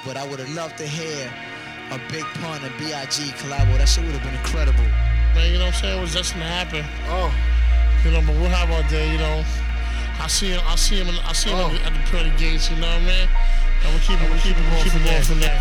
but I would have loved to hear a Big Pun and B.I.G. collabo. That shit would have been incredible. Man, you know what I'm saying? It was destined to happen. Oh. You know, but we'll have our day, you know. I see him at the pearly gates, you know what I mean? And we'll keep it going from there.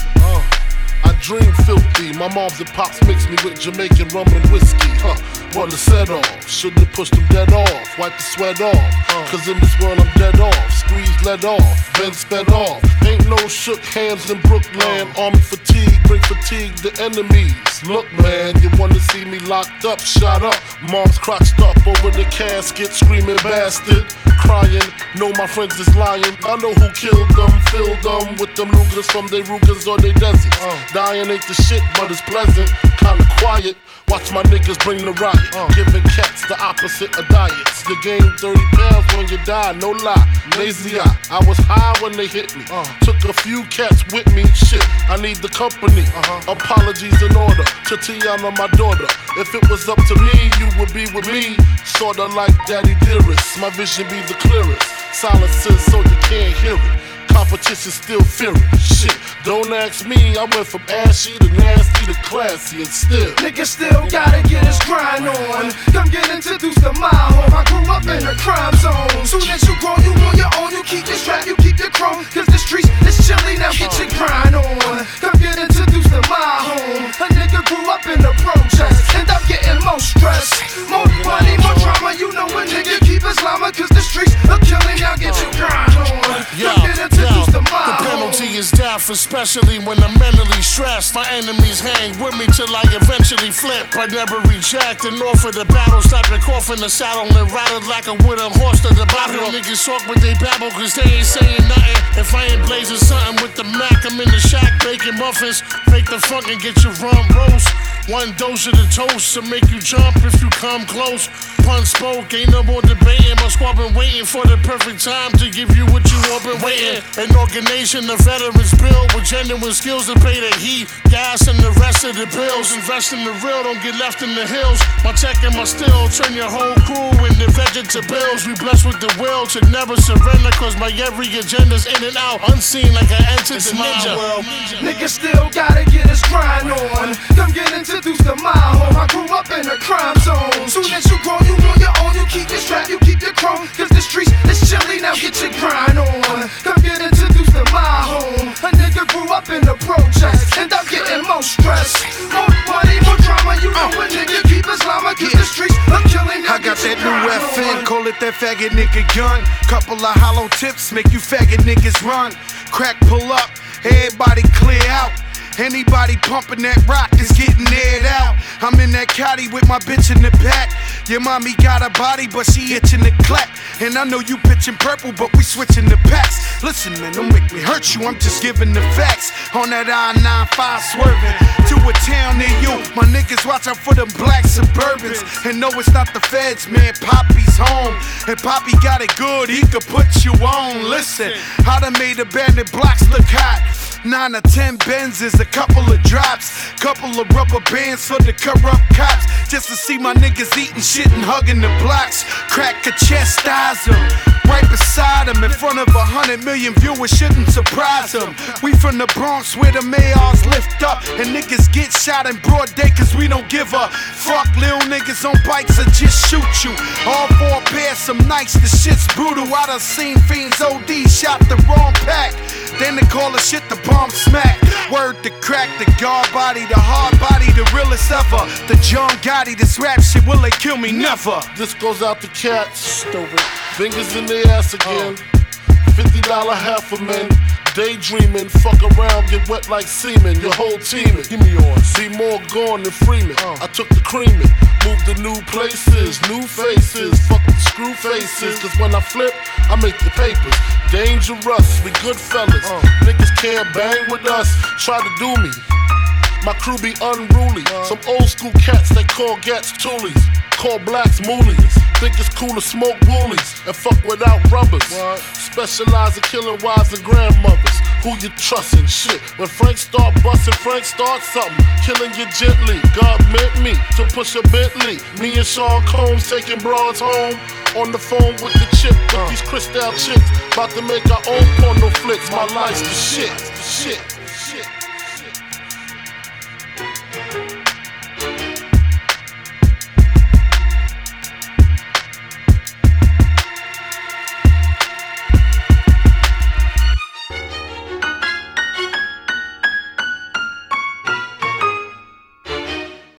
I dream filthy. My moms and pops mix me with Jamaican rum and whiskey. Want to set off. Shouldn't have pushed them dead off. Wipe the sweat off. Cause in this world I'm dead off. Squeeze let off. Been sped off. Ain't no shook hands in Brooklyn. Army fatigue, bring fatigue to enemies. Look, man, you wanna see me locked up, shot up. Mom's crotched up over the casket, screaming bastard. Crying, know my friends is lying. I know who killed them, filled them with them Rugers from they Rugers or they deserts. Dying ain't the shit, but it's pleasant. Kinda quiet. Watch my niggas bring the riot. Giving cats the opposite of diets. You gain 30 pounds when you die, no lie. Lazy eye, I was high when they hit me. Took a few cats with me, shit, I need the company. Apologies in order to Tiana, my daughter. If it was up to me, you would be with me. Sorta like Daddy Dearest, my vision be the clearest. Silences so you can't hear it. Competition still fearing. Shit, don't ask me. I went from ashy to nasty to classy and still. Niggas still gotta get his grind on. Come get introduced to my home. I grew up in the crime zone. Soon as you grow, you on your own. You keep your strap, you keep your chrome. Cause the streets is chilly, now get your grind on. Come get introduced to my home. A nigga grew up in the projects. End up getting more stress. More money, more drama. You know a nigga keep his llama. Cause the streets are killing, now get your grind on. Come get introduced. The penalty is death, especially when I'm mentally stressed. My enemies hang with me till I eventually flip. I never reject and offer the battle. Slap the cough in the saddle and rattle like a wooden horse to the bottle. Niggas talk but they babble cause they ain't saying nothing. If I ain't blazing something with the Mac, I'm in the shack baking muffins. Fake the funk and get your rum roast. One dose of the toast to make you jump if you come close. Pun spoke, ain't no more debating. My squad been waiting for the perfect time to give you what you all been waiting. An organization the veterans build with genuine skills to pay the heat, gas, and the rest of the bills. Invest in the real, don't get left in the hills. My tech and my still turn your whole crew into vegetables. We blessed with the will to never surrender, cause my every agenda's in and out, unseen like I entered the ninja world. Niggas still gotta get his grind on. Come get introduced to my home. I grew up in the crime zone. Soon as you grow, you on your own. You keep your strap, you keep your chrome. Cause the streets is chilly, now get your grind on. Come get introduced to my home. A nigga grew up in the projects. End up getting more stress. More money, more drama. You know a nigga keep his llama. Cause the streets are killing, now I got get that your new grind FN, on. call it that faggot nigga gun. Couple of hollow tips make you faggot niggas run. Crack pull up, everybody clear out. Anybody pumping that rock is getting aired out. I'm in that caddy with my bitch in the back. Your mommy got a body, but she itching to clap. And I know you pitching purple, but we switching the packs. Listen, man, don't make me hurt you, I'm just giving the facts. On that I-95 swerving to a town near you. My niggas watch out for them black Suburbans. And no, it's not the feds, man, Poppy's home. And Poppy got it good, he could put you on. Listen, I done made abandoned blocks look hot. 9 or 10 Benzes, a couple of drops, couple of rubber bands for the corrupt cops, just to see my niggas eating shit and hugging the blocks. Crack a chastise them, right beside them, in front of 100 million viewers, shouldn't surprise them. We from the Bronx where the mayors lift up, and niggas get shot in broad day cause we don't give a fuck. Little niggas on bikes or just shoot you. All 4 pairs, some nights, the shit's brutal. I done seen fiends OD, shot the wrong pack. Then they call the shit the bomb smack. Word to crack, the guard body, the hard body, the realest ever. The John Gotti, this rap shit, will they kill me? Never. This goes out to cats. Stupid. Fingers in their ass again. $50 half a man. Daydreaming, fuck around, get wet like semen. Your whole teaming. Give me yours. Be more gone than Freeman. I took the creaming. Moved to new places, new faces. Fuck the screw faces. Cause when I flip, I make the papers. Dangerous, we good fellas. Niggas can't bang with us. Try to do me. My crew be unruly. Some old school cats they call gats toolies. Call blacks moolies. Think it's cool to smoke woolies and fuck without rubbers. Specialize in killing wives and grandmothers. Who you trustin'? Shit. When Frank start bustin', Frank start something. Killing you gently. God meant me to push a Bentley. Me and Sean Combs taking broads home. On the phone with the chip, with these crystal chicks. About to make our own porno flicks. My life's the shit. shit.